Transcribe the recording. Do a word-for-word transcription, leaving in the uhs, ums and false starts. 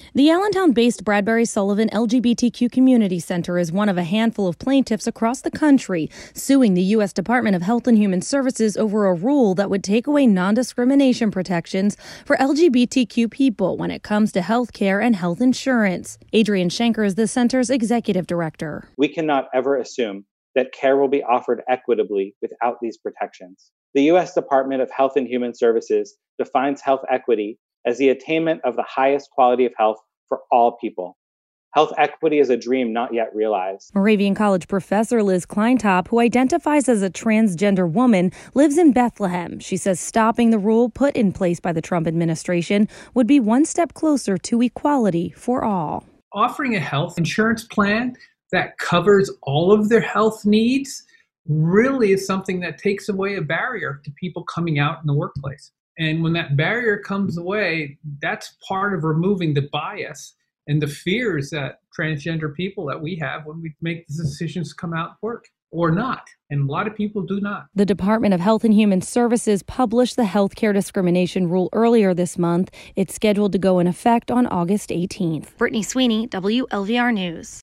The Allentown-based Bradbury Sullivan L G B T Q Community Center is one of a handful of plaintiffs across the country suing the U S Department of Health and Human Services over a rule that would take away non-discrimination protections for L G B T Q people when it comes to health care and health insurance. Adrian Schenker is the center's executive director. We cannot ever assume that care will be offered equitably without these protections. The U S Department of Health and Human Services defines health equity as the attainment of the highest quality of health for all people. Health equity is a dream not yet realized. Moravian College professor Liz Kleintop, who identifies as a transgender woman, lives in Bethlehem. She says stopping the rule put in place by the Trump administration would be one step closer to equality for all. Offering a health insurance plan that covers all of their health needs really is something that takes away a barrier to people coming out in the workplace. And when that barrier comes away, that's part of removing the bias and the fears that transgender people that we have when we make the decisions to come out and work or not. And a lot of people do not. The Department of Health and Human Services published the healthcare discrimination rule earlier this month. It's scheduled to go in effect on August eighteenth. Brittany Sweeney, W L V R News.